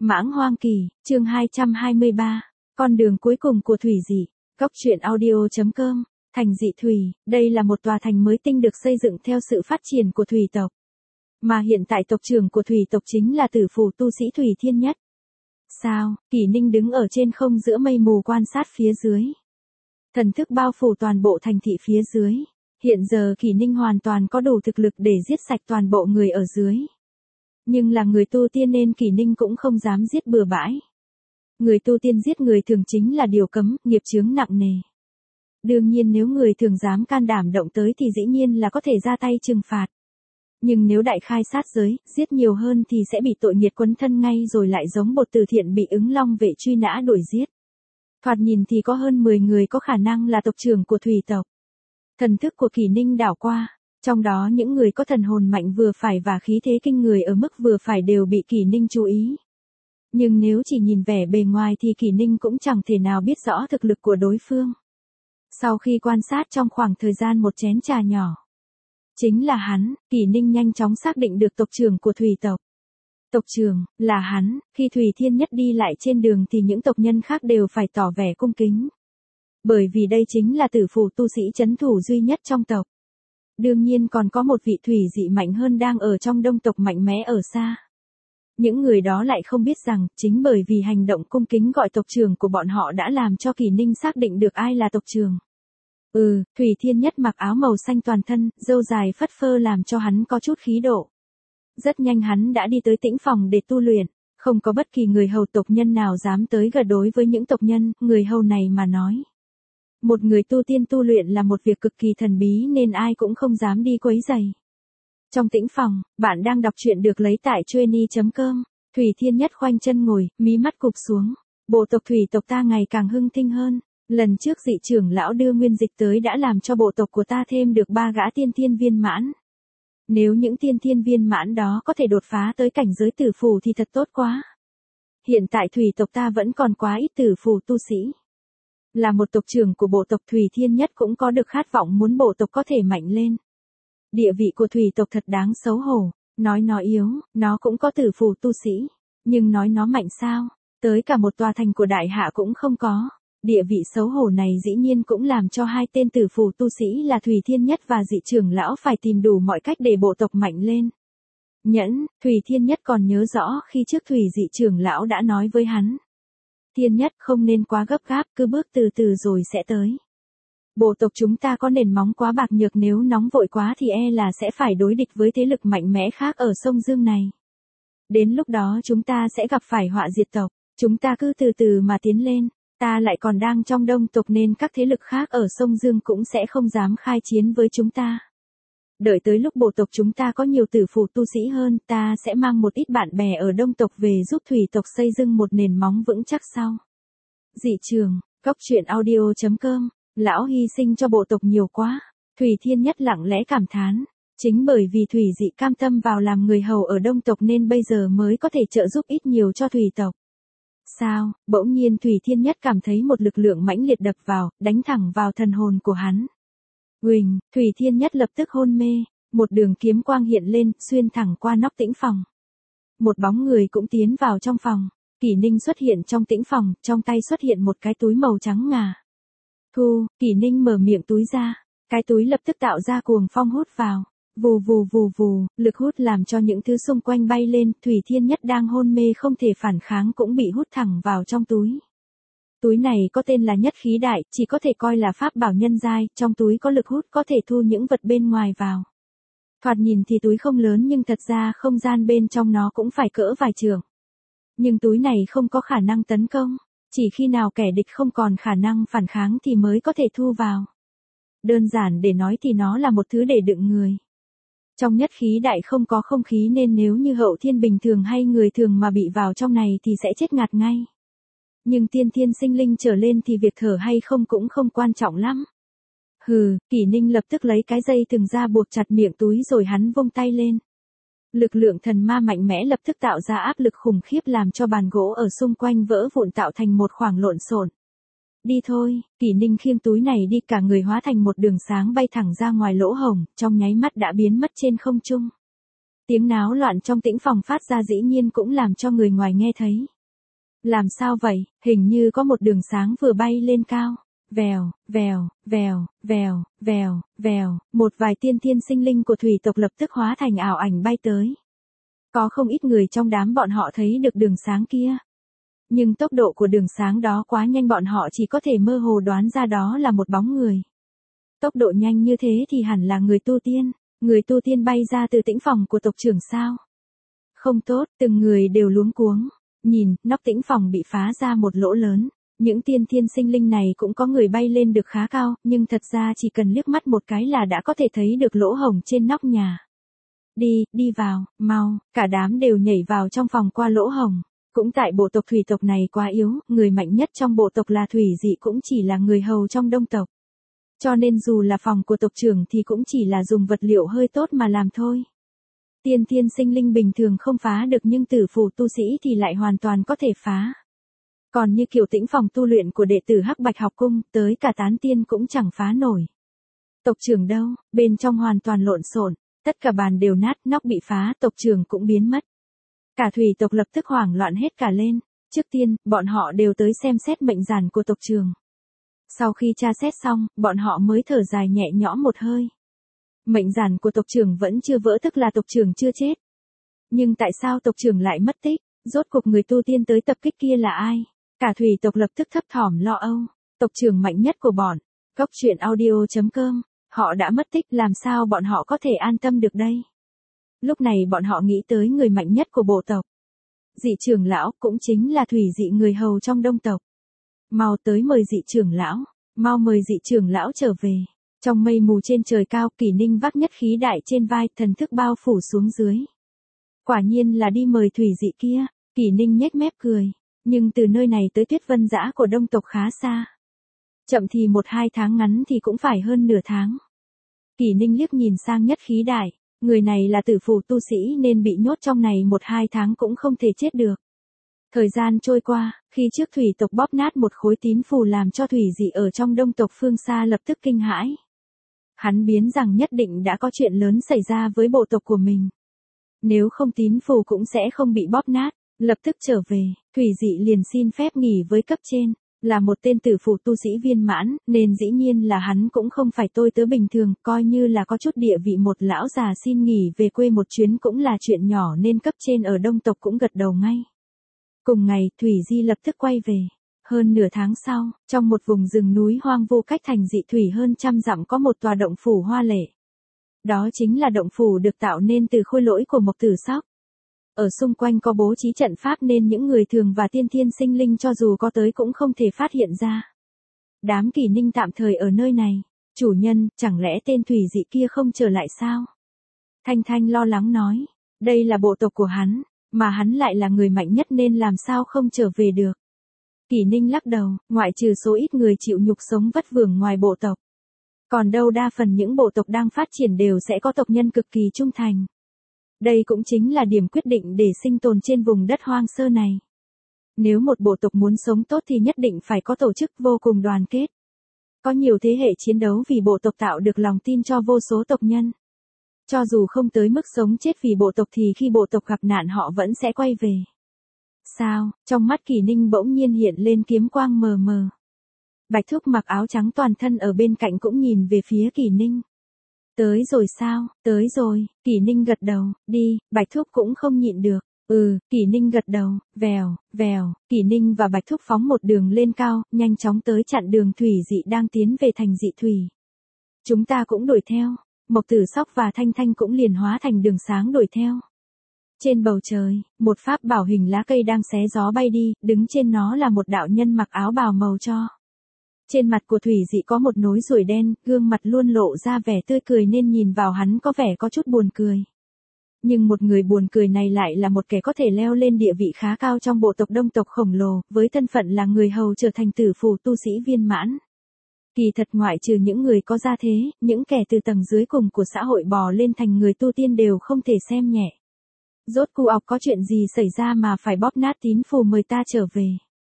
Mãng Hoang Kỳ, chương 223, con đường cuối cùng của thủy dị. Cóc truyện audio.com, thành dị thủy, đây là một tòa thành mới tinh được xây dựng theo sự phát triển của thủy tộc. Mà hiện tại tộc trưởng của thủy tộc chính là tử phù tu sĩ Thủy Thiên Nhất. Sao, Kỷ Ninh đứng ở trên không giữa mây mù quan sát phía dưới. Thần thức bao phủ toàn bộ thành thị phía dưới. Hiện giờ Kỷ Ninh hoàn toàn có đủ thực lực để giết sạch toàn bộ người ở dưới. Nhưng là người tu tiên nên Kỷ Ninh cũng không dám giết bừa bãi. Người tu tiên giết người thường chính là điều cấm, nghiệp chướng nặng nề. Đương nhiên nếu người thường dám can đảm động tới thì dĩ nhiên là có thể ra tay trừng phạt. Nhưng nếu đại khai sát giới, giết nhiều hơn thì sẽ bị tội nghiệt quấn thân ngay rồi lại giống Bột Từ Thiện bị ứng long vệ truy nã đuổi giết. Thoạt nhìn thì có hơn 10 người có khả năng là tộc trưởng của thủy tộc. Thần thức của Kỷ Ninh đảo qua, trong đó những người có thần hồn mạnh vừa phải và khí thế kinh người ở mức vừa phải đều bị Kỷ Ninh chú ý. Nhưng nếu chỉ nhìn vẻ bề ngoài thì Kỷ Ninh cũng chẳng thể nào biết rõ thực lực của đối phương. Sau khi quan sát trong khoảng thời gian một chén trà nhỏ, chính là hắn, Kỷ Ninh nhanh chóng xác định được tộc trưởng của thủy tộc. Tộc trưởng, là hắn, khi Thủy Thiên Nhất đi lại trên đường thì những tộc nhân khác đều phải tỏ vẻ cung kính. Bởi vì đây chính là tử phù tu sĩ trấn thủ duy nhất trong tộc. Đương nhiên còn có một vị thủy dị mạnh hơn đang ở trong đông tộc mạnh mẽ ở xa. Những người đó lại không biết rằng, chính bởi vì hành động cung kính gọi tộc trưởng của bọn họ đã làm cho Kỷ Ninh xác định được ai là tộc trưởng. Thủy Thiên Nhất mặc áo màu xanh toàn thân, râu dài phất phơ làm cho hắn có chút khí độ. Rất nhanh hắn đã đi tới tĩnh phòng để tu luyện, không có bất kỳ người hầu tộc nhân nào dám tới gần đối với những tộc nhân, người hầu này mà nói. Một người tu tiên tu luyện là một việc cực kỳ thần bí nên ai cũng không dám đi quấy rầy. Trong tĩnh phòng, bạn đang đọc truyện được lấy tại Chueny.com, Thủy Thiên Nhất khoanh chân ngồi, mí mắt cụp xuống. Bộ tộc thủy tộc ta ngày càng hưng thịnh hơn. Lần trước dị trưởng lão đưa nguyên dịch tới đã làm cho bộ tộc của ta thêm được 3 gã tiên thiên viên mãn. Nếu những tiên thiên viên mãn đó có thể đột phá tới cảnh giới tử phù thì thật tốt quá. Hiện tại thủy tộc ta vẫn còn quá ít tử phù tu sĩ. Là một tộc trưởng của bộ tộc Thủy Thiên Nhất cũng có được khát vọng muốn bộ tộc có thể mạnh lên. Địa vị của thủy tộc thật đáng xấu hổ, nói nó yếu, nó cũng có tử phù tu sĩ. Nhưng nói nó mạnh sao, tới cả một tòa thành của đại hạ cũng không có. Địa vị xấu hổ này dĩ nhiên cũng làm cho hai tên tử phù tu sĩ là Thủy Thiên Nhất và dị trưởng lão phải tìm đủ mọi cách để bộ tộc mạnh lên. Nhẫn, Thủy Thiên Nhất còn nhớ rõ khi trước Thủy dị trưởng lão đã nói với hắn. Thiên Nhất không nên quá gấp gáp, cứ bước từ từ rồi sẽ tới. Bộ tộc chúng ta có nền móng quá bạc nhược, nếu nóng vội quá thì e là sẽ phải đối địch với thế lực mạnh mẽ khác ở sông Dương này. Đến lúc đó chúng ta sẽ gặp phải họa diệt tộc, chúng ta cứ từ từ mà tiến lên. Ta lại còn đang trong đông tộc nên các thế lực khác ở sông Dương cũng sẽ không dám khai chiến với chúng ta. Đợi tới lúc bộ tộc chúng ta có nhiều tử phù tu sĩ hơn, ta sẽ mang một ít bạn bè ở đông tộc về giúp thủy tộc xây dựng một nền móng vững chắc sau. Dị trường, Cóc truyện audio.com, lão hy sinh cho bộ tộc nhiều quá. Thủy Thiên Nhất lặng lẽ cảm thán. Chính bởi vì thủy dị cam tâm vào làm người hầu ở đông tộc nên bây giờ mới có thể trợ giúp ít nhiều cho thủy tộc. Sao, bỗng nhiên Thủy Thiên Nhất cảm thấy một lực lượng mãnh liệt đập vào, đánh thẳng vào thần hồn của hắn. Huỳnh, Thủy Thiên Nhất lập tức hôn mê, một đường kiếm quang hiện lên, xuyên thẳng qua nóc tĩnh phòng. Một bóng người cũng tiến vào trong phòng, Kỷ Ninh xuất hiện trong tĩnh phòng, trong tay xuất hiện một cái túi màu trắng ngà. Thu, Kỷ Ninh mở miệng túi ra, cái túi lập tức tạo ra cuồng phong hút vào. Vù vù vù vù, lực hút làm cho những thứ xung quanh bay lên, Thủy Thiên Nhất đang hôn mê không thể phản kháng cũng bị hút thẳng vào trong túi. Túi này có tên là Nhất Khí Đại, chỉ có thể coi là pháp bảo nhân giai, trong túi có lực hút có thể thu những vật bên ngoài vào. Thoạt nhìn thì túi không lớn nhưng thật ra không gian bên trong nó cũng phải cỡ vài trượng. Nhưng túi này không có khả năng tấn công, chỉ khi nào kẻ địch không còn khả năng phản kháng thì mới có thể thu vào. Đơn giản để nói thì nó là một thứ để đựng người. Trong Nhất Khí Đại không có không khí nên nếu như hậu thiên bình thường hay người thường mà bị vào trong này thì sẽ chết ngạt ngay. Nhưng tiên thiên sinh linh trở lên thì việc thở hay không cũng không quan trọng lắm. Kỷ Ninh lập tức lấy cái dây thừng ra buộc chặt miệng túi rồi hắn vung tay lên. Lực lượng thần ma mạnh mẽ lập tức tạo ra áp lực khủng khiếp làm cho bàn gỗ ở xung quanh vỡ vụn tạo thành một khoảng lộn xộn. Đi thôi, Kỷ Ninh khiêng túi này đi, cả người hóa thành một đường sáng bay thẳng ra ngoài lỗ hổng, trong nháy mắt đã biến mất trên không trung. Tiếng náo loạn trong tĩnh phòng phát ra dĩ nhiên cũng làm cho người ngoài nghe thấy. Làm sao vậy, hình như có một đường sáng vừa bay lên cao. Vèo, vèo, vèo, vèo, vèo, vèo, một vài tiên thiên sinh linh của thủy tộc lập tức hóa thành ảo ảnh bay tới. Có không ít người trong đám bọn họ thấy được đường sáng kia. Nhưng tốc độ của đường sáng đó quá nhanh, bọn họ chỉ có thể mơ hồ đoán ra đó là một bóng người. Tốc độ nhanh như thế thì hẳn là người tu tiên bay ra từ tĩnh phòng của tộc trưởng sao? Không tốt, từng người đều luống cuống. Nhìn, nóc tĩnh phòng bị phá ra một lỗ lớn. Những tiên thiên sinh linh này cũng có người bay lên được khá cao, nhưng thật ra chỉ cần liếc mắt một cái là đã có thể thấy được lỗ hổng trên nóc nhà. Đi vào, mau, cả đám đều nhảy vào trong phòng qua lỗ hổng. Cũng tại bộ tộc thủy tộc này quá yếu, người mạnh nhất trong bộ tộc là thủy dị cũng chỉ là người hầu trong đông tộc. Cho nên dù là phòng của tộc trưởng thì cũng chỉ là dùng vật liệu hơi tốt mà làm thôi. Tiên thiên sinh linh bình thường không phá được nhưng tử phủ tu sĩ thì lại hoàn toàn có thể phá. Còn như kiểu tĩnh phòng tu luyện của đệ tử Hắc Bạch học cung, tới cả tán tiên cũng chẳng phá nổi. Tộc trưởng đâu, bên trong hoàn toàn lộn xộn, tất cả bàn đều nát, nóc bị phá, tộc trưởng cũng biến mất. Cả thủy tộc lập tức hoảng loạn hết cả lên. Trước tiên, bọn họ đều tới xem xét mệnh giản của tộc trưởng. Sau khi tra xét xong, bọn họ mới thở dài nhẹ nhõm một hơi. Mệnh giản của tộc trưởng vẫn chưa vỡ, tức là tộc trưởng chưa chết. Nhưng tại sao tộc trưởng lại mất tích? Rốt cuộc người tu tiên tới tập kích kia là ai? Cả thủy tộc lập tức thấp thỏm lo âu. Tộc trưởng mạnh nhất của bọn. Góc truyện audio.com. Họ đã mất tích, làm sao bọn họ có thể an tâm được đây? Lúc này bọn họ nghĩ tới người mạnh nhất của bộ tộc. Dị trưởng lão, cũng chính là thủy dị người hầu trong đông tộc. Mau tới mời dị trưởng lão. Mau mời dị trưởng lão trở về. Trong mây mù trên trời cao, Kỷ Ninh vác nhất khí đại trên vai, thần thức bao phủ xuống dưới. Quả nhiên là đi mời thủy dị kia. Kỷ Ninh nhếch mép cười. Nhưng từ nơi này tới Tuyết Vân Dã của đông tộc khá xa. Chậm thì 1-2 tháng, ngắn thì cũng phải hơn nửa tháng. Kỷ Ninh liếc nhìn sang nhất khí đại. Người này là tử phù tu sĩ nên bị nhốt trong này 1-2 tháng cũng không thể chết được. Thời gian trôi qua, khi trước thủy tộc bóp nát một khối tín phù làm cho thủy dị ở trong đông tộc phương xa lập tức kinh hãi. Hắn biến rằng nhất định đã có chuyện lớn xảy ra với bộ tộc của mình. Nếu không tín phù cũng sẽ không bị bóp nát. Lập tức trở về, thủy dị liền xin phép nghỉ với cấp trên. Là một tên tử phù tu sĩ viên mãn, nên dĩ nhiên là hắn cũng không phải tôi tớ bình thường, coi như là có chút địa vị, một lão già xin nghỉ về quê một chuyến cũng là chuyện nhỏ nên cấp trên ở đông tộc cũng gật đầu ngay. Cùng ngày, Thủy Di lập tức quay về. Hơn nửa tháng sau, trong một vùng rừng núi hoang vu cách thành dị thủy hơn 100 dặm có một tòa động phủ hoa lệ. Đó chính là động phủ được tạo nên từ khôi lỗi của Mộc Tử Sóc. Ở xung quanh có bố trí trận pháp nên những người thường và tiên thiên sinh linh cho dù có tới cũng không thể phát hiện ra. Đám Kỷ Ninh tạm thời ở nơi này. Chủ nhân, chẳng lẽ tên thủy dị kia không trở lại sao? Thanh Thanh lo lắng nói. Đây là bộ tộc của hắn, mà hắn lại là người mạnh nhất nên làm sao không trở về được. Kỷ Ninh lắc đầu, ngoại trừ số ít người chịu nhục sống vất vưởng ngoài bộ tộc. Còn đâu đa phần những bộ tộc đang phát triển đều sẽ có tộc nhân cực kỳ trung thành. Đây cũng chính là điểm quyết định để sinh tồn trên vùng đất hoang sơ này. Nếu một bộ tộc muốn sống tốt thì nhất định phải có tổ chức vô cùng đoàn kết. Có nhiều thế hệ chiến đấu vì bộ tộc tạo được lòng tin cho vô số tộc nhân. Cho dù không tới mức sống chết vì bộ tộc thì khi bộ tộc gặp nạn họ vẫn sẽ quay về. Sao, trong mắt Kỷ Ninh bỗng nhiên hiện lên kiếm quang mờ mờ. Bạch Thúc mặc áo trắng toàn thân ở bên cạnh cũng nhìn về phía Kỷ Ninh. Tới rồi sao, tới rồi, Kỷ Ninh gật đầu, đi, Bạch Thúc cũng không nhịn được. Kỷ Ninh gật đầu, vèo, vèo, Kỷ Ninh và Bạch Thúc phóng một đường lên cao, nhanh chóng tới chặn đường thủy dị đang tiến về thành dị thủy. Chúng ta cũng đuổi theo, Mộc Tử Sóc và Thanh Thanh cũng liền hóa thành đường sáng đuổi theo. Trên bầu trời, một pháp bảo hình lá cây đang xé gió bay đi, đứng trên nó là một đạo nhân mặc áo bào màu cho. Trên mặt của thủy dị có một nối ruồi đen, gương mặt luôn lộ ra vẻ tươi cười nên nhìn vào hắn có vẻ có chút buồn cười. Nhưng một người buồn cười này lại là một kẻ có thể leo lên địa vị khá cao trong bộ tộc đông tộc khổng lồ, với thân phận là người hầu trở thành tử phù tu sĩ viên mãn. Kỳ thật ngoại trừ những người có gia thế, những kẻ từ tầng dưới cùng của xã hội bò lên thành người tu tiên đều không thể xem nhẹ. Rốt cuộc có chuyện gì xảy ra mà phải bóp nát tín phù mời ta trở về?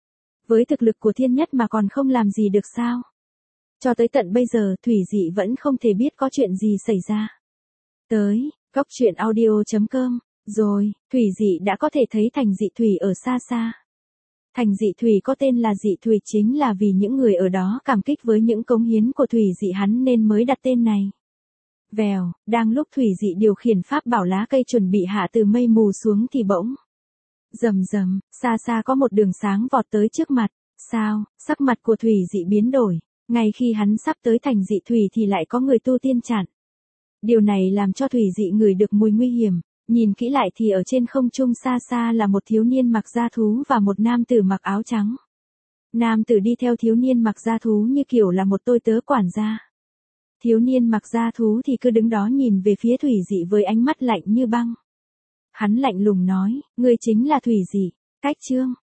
Với thực lực của thiên nhất mà còn không làm gì được sao? Cho tới tận bây giờ thủy dị vẫn không thể biết có chuyện gì xảy ra. Tới, góc truyện audio.com, rồi, thủy dị đã có thể thấy thành dị thủy ở xa xa. Thành Dị Thùy có tên là Dị Thùy chính là vì những người ở đó cảm kích với những cống hiến của Thùy Dị hắn nên mới đặt tên này. Vèo, đang lúc Thùy Dị điều khiển pháp bảo lá cây chuẩn bị hạ từ mây mù xuống thì bỗng. Rầm rầm, xa xa có một đường sáng vọt tới trước mặt. Sao, sắc mặt của Thùy Dị biến đổi. Ngay khi hắn sắp tới Thành Dị Thùy thì lại có người tu tiên chặn. Điều này làm cho Thùy Dị ngửi được mùi nguy hiểm. Nhìn kỹ lại thì ở trên không trung xa xa là một thiếu niên mặc da thú và một nam tử mặc áo trắng. Nam tử đi theo thiếu niên mặc da thú như kiểu là một tôi tớ quản gia. Thiếu niên mặc da thú thì cứ đứng đó nhìn về phía Thùy Dị với ánh mắt lạnh như băng. Hắn lạnh lùng nói, ngươi chính là Thùy Dị. Cách chương